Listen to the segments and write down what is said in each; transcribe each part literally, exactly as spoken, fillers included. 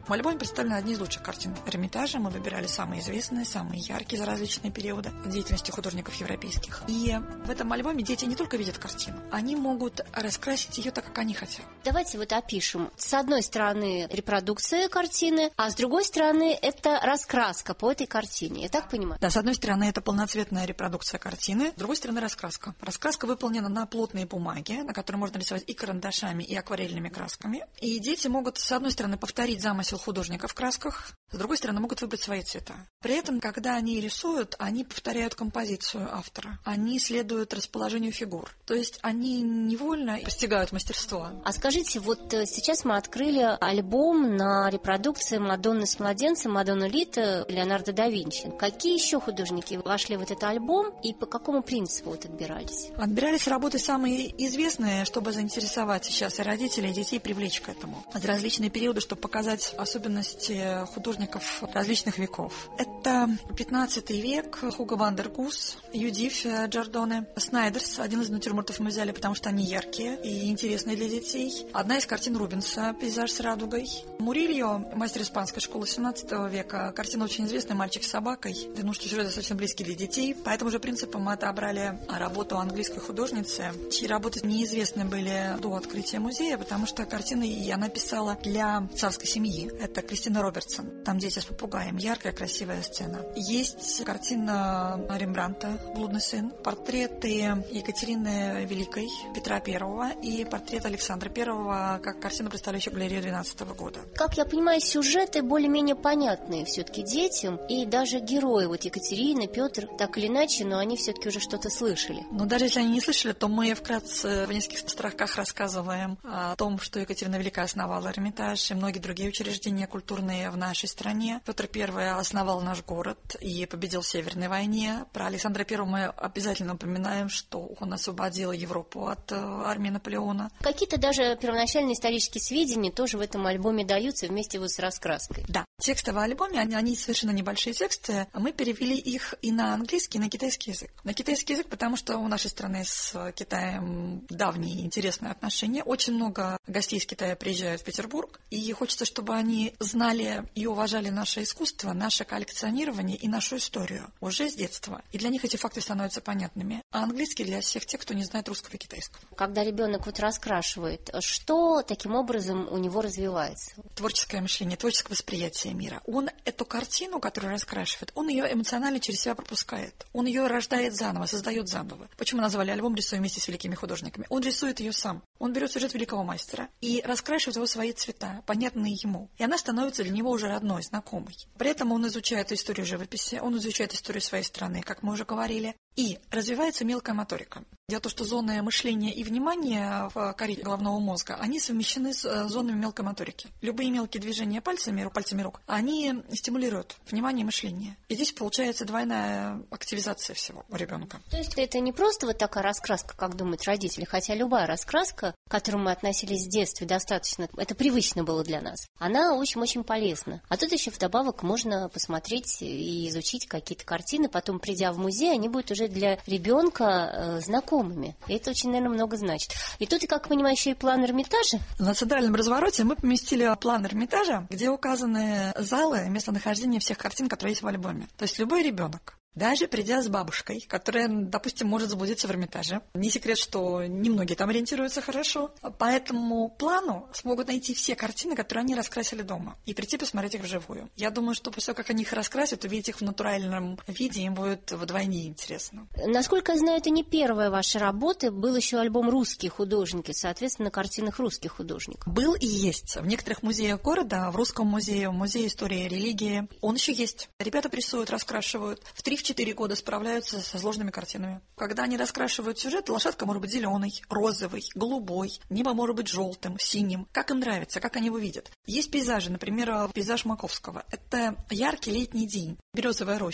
В альбоме представлены одни из лучших картин Эрмитажа. Мы выбирали самые известные, самые яркие за различные периоды деятельности художников европейских. И в этом альбоме дети не только видят картину, они могут раскрасить ее так, как они хотят. Давайте вот опишем. С одной стороны репродукция картины, а с другой стороны это раскраска по этой картине. Я так понимаю? Да, с одной стороны это полноцветная репродукция картины, с другой стороны раскраска. Раскраска выполнена на плотной бумаге, на которой можно рисовать и карандашами, и акварельными красками. И дети могут, с одной стороны, повторить замысел художника в красках, с другой стороны, могут выбрать свои цвета. При этом, когда они рисуют, они повторяют композицию автора. Они следуют расположению фигур. То есть они невольно постигают мастерство. А скажите, вот сейчас мы открыли альбом на репродукции «Мадонны с младенцем», «Мадонна Лита» Леонардо да Винчи. Какие еще художники вошли в этот альбом и по какому принципу вот отбирались? Отбирались работы самые известные, чтобы заинтересовать сейчас и родителей, и детей, привлечь к этому. За различные периоды, чтобы показать особенности художников различных веков. Это пятнадцатый век, Хуго ван дер Гус, Юдиф Джардоне, Снайдерс. Один из натюрмортов мы взяли, потому что они яркие и интересные для детей. Одна из картин Рубенса «Пейзаж с радугой». Мурильо, мастер испанской школы семнадцатого века. Картина очень известная «Мальчик с собакой». Я думаю, что сюжет достаточно близкий для детей. По этому же принципу мы отобрали работу английской художницы, чьи работы неизвестны были до открытия музея, потому что картины она писала для царской семьи. Это Кристина Робертсон. Там дети с попугаем. Яркая, красивая сцена. Есть картина Рембрандта «Блудный сын», портреты Екатерины Великой, Петра Первого и портрет Александра Первого, как картина, представляющая галерею двенадцатого года. Как я понимаю, сюжеты более-менее понятные все-таки детям, и даже герои, вот Екатерина, Петр, так или иначе, но они все-таки уже что-то слышали. Но даже если они не слышали, то мы вкратце в нескольких строках рассказываем о том, что Екатерина Великая основала Эрмитаж и многие другие учреждения культурные в нашей стране. Петр Первый основал наш город и победил в Северной войне. Про Александра Первого мы обязательно упоминаем, что он освободил Европу от армии Наполеона. Какие-то даже первоначальные исторические сведения тоже в этом альбоме даются вместе вот с раскраской. Да, тексты в альбоме, они, они совершенно небольшие тексты. Мы перевели их и на английский, и на китайский язык. На китайский язык, потому что у нашей страны с Китаем давние интересные отношения. Очень много гостей из Китая приезжают в Петербург, и хочется, чтобы они знали и уважали наше искусство, наше коллекционирование и нашу историю уже с детства. И для них эти факты становятся понятными. А английский для всех тех, кто не знает русского и китайского. Когда ребенок вот раскрашивает, что таким образом у него развивается? Творческое мышление, творческое восприятие мира. Он эту картину, которую раскрашивает, он ее эмоционально через себя пропускает. Он ее рождает заново, создает заново. Почему назвали альбом «Рисуем вместе с великими художниками»? Он рисует ее сам. Он берет сюжет великого мастера и раскрашивает его свои цвета, понятные ему. И она становится для него уже родной, знакомой. При этом он изучает историю живописи, он изучает историю своей страны, как мы уже говорили. И развивается мелкая моторика. Дело в том, что зоны мышления и внимания в коре головного мозга, они совмещены с зонами мелкой моторики. Любые мелкие движения пальцами, пальцами рук, они стимулируют внимание и мышление. И здесь получается двойная активизация всего у ребенка. То есть это не просто вот такая раскраска, как думают родители, хотя любая раскраска, к которой мы относились в детстве достаточно, это привычно было для нас, она очень-очень полезна. А тут еще вдобавок можно посмотреть и изучить какие-то картины, потом, придя в музей, они будут уже для ребенка э, знакомыми. И это очень, наверное, много значит. И тут, как понимаю, еще и план Эрмитажа. На центральном развороте мы поместили план Эрмитажа, где указаны залы, местонахождение всех картин, которые есть в альбоме. То есть любой ребенок, даже придя с бабушкой, которая, допустим, может заблудиться в Эрмитаже. Не секрет, что немногие там ориентируются хорошо. По этому плану смогут найти все картины, которые они раскрасили дома, и прийти посмотреть их вживую. Я думаю, что после того, как они их раскрасят, увидеть их в натуральном виде, им будет вдвойне интересно. Насколько я знаю, это не первая ваша работа. Был еще альбом «Русские художники», соответственно, на картинах русских художников. Был и есть. В некоторых музеях города, в Русском музее, в Музее истории и религии, он еще есть. Ребята рисуют, раскрашивают. В три четыре года справляются со сложными картинами. Когда они раскрашивают сюжет, лошадка может быть зеленой, розовой, голубой, небо может быть желтым, синим. Как им нравится, как они его видят. Есть пейзажи, например, пейзаж Маковского. Это яркий летний день, березовая роща.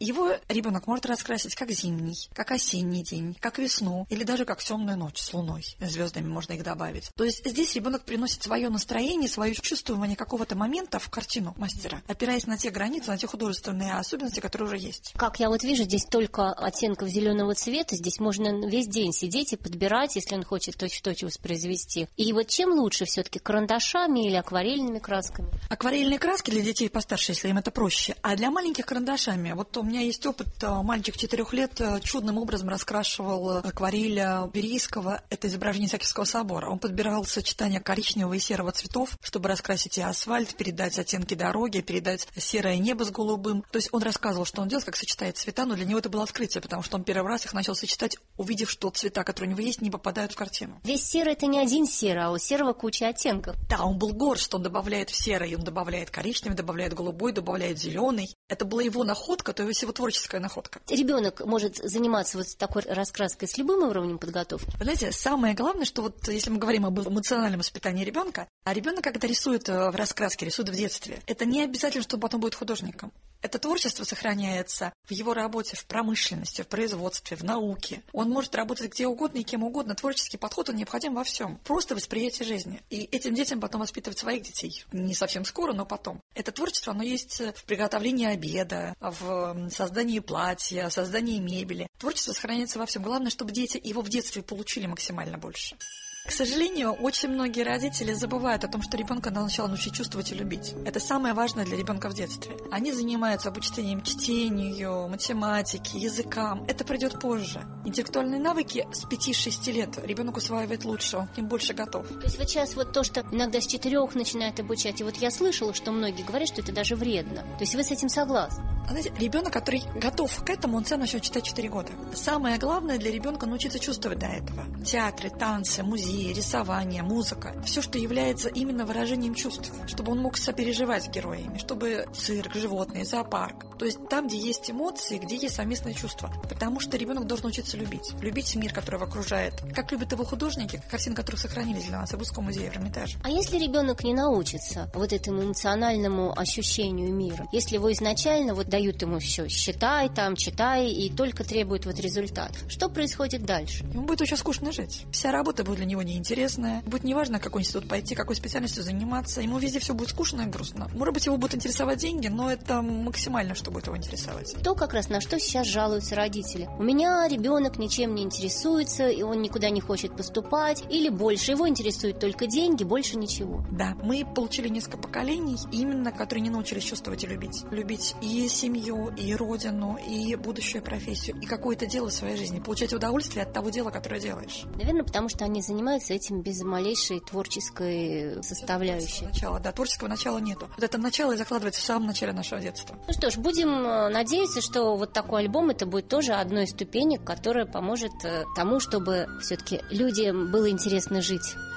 Его ребенок может раскрасить как зимний, как осенний день, как весну, или даже как темную ночь с луной, звездами можно их добавить. То есть здесь ребенок приносит свое настроение, свое чувствование какого-то момента в картину мастера, опираясь на те границы, на те художественные особенности, которые уже есть. Как я вот вижу, здесь только оттенков зеленого цвета, здесь можно весь день сидеть и подбирать, если он хочет точь-в-точь воспроизвести. И вот чем лучше все-таки, карандашами или акварельными красками? Акварельные краски для детей постарше, если им это проще, а для маленьких карандашами. Вот у меня есть опыт, мальчик четырех лет чудным образом раскрашивал акварель Верийского, это изображение Исаакиевского собора. Он подбирал сочетание коричневого и серого цветов, чтобы раскрасить и асфальт, передать оттенки дороги, передать серое небо с голубым. То есть он рассказывал, что он делает, как сочетает цвета, но для него это было открытие, потому что он первый раз их начал сочетать, увидев, что цвета, которые у него есть, не попадают в картину. Весь серый — это не один серый, а у серого куча оттенков. Да, он был горд, что он добавляет в серый, он добавляет коричневый, добавляет голубой, добавляет зеленый. Это была его находка, то есть его творческая находка. Ребенок может заниматься вот такой раскраской с любым уровнем подготовки. Вы знаете, самое главное, что вот если мы говорим об эмоциональном воспитании ребенка, а ребенок, когда рисует в раскраске, рисует в детстве, это не обязательно, что он потом будет художником. Это творчество сохраняется в его работе, в промышленности, в производстве, в науке. Он может работать где угодно и кем угодно. Творческий подход, он необходим во всем. Просто восприятие жизни. И этим детям потом воспитывать своих детей. Не совсем скоро, но потом. Это творчество, оно есть в приготовлении обеда, в создании платья, в создании мебели. Творчество сохраняется во всем. Главное, чтобы дети его в детстве получили максимально больше. К сожалению, очень многие родители забывают о том, что ребенка надо сначала научить чувствовать и любить. Это самое важное для ребенка в детстве. Они занимаются обучением чтению, математике, языкам. Это придет позже. Интеллектуальные навыки с пяти-шести лет ребенок усваивает лучше, он к ним больше готов. То есть вот сейчас вот то, что иногда с четырех начинают обучать, и вот я слышала, что многие говорят, что это даже вредно. То есть вы с этим согласны? Знаете, ребенок, который готов к этому, он сам начнет читать четыре года. Самое главное для ребенка научиться чувствовать до этого. Театры, танцы, музеи, рисование, музыка. Все, что является именно выражением чувств. Чтобы он мог сопереживать с героями. Чтобы цирк, животные, зоопарк. То есть там, где есть эмоции, где есть совместное чувство. Потому что ребенок должен учиться любить. Любить мир, который его окружает. Как любят его художники, картины которых сохранились для нас в Русском музее в Эрмитаже. А если ребенок не научится вот этому эмоциональному ощущению мира? Если его изначально вот дают ему все, считай там, читай, и только требуют вот результат. Что происходит дальше? Ему будет очень скучно жить. Вся работа будет для него неинтересная. Будет неважно, какой институт пойти, какой специальностью заниматься. Ему везде все будет скучно и грустно. Может быть, его будут интересовать деньги, но это максимально, что будет его интересовать. То как раз на что сейчас жалуются родители. У меня ребенок ничем не интересуется, и он никуда не хочет поступать, или больше. Его интересуют только деньги, больше ничего. Да, мы получили несколько поколений, именно которые не научились чувствовать и любить. Любить и семью, и родину, и будущую профессию, и какое-то дело в своей жизни. Получать удовольствие от того дела, которое делаешь. Наверное, потому что они занимаются этим без малейшей творческой составляющей. Начала, да, творческого начала нету. Вот это начало и закладывается в самом начале нашего детства. Ну что ж, будем надеяться, что вот такой альбом это будет тоже одной из ступенек, которая поможет тому, чтобы все-таки людям было интересно жить.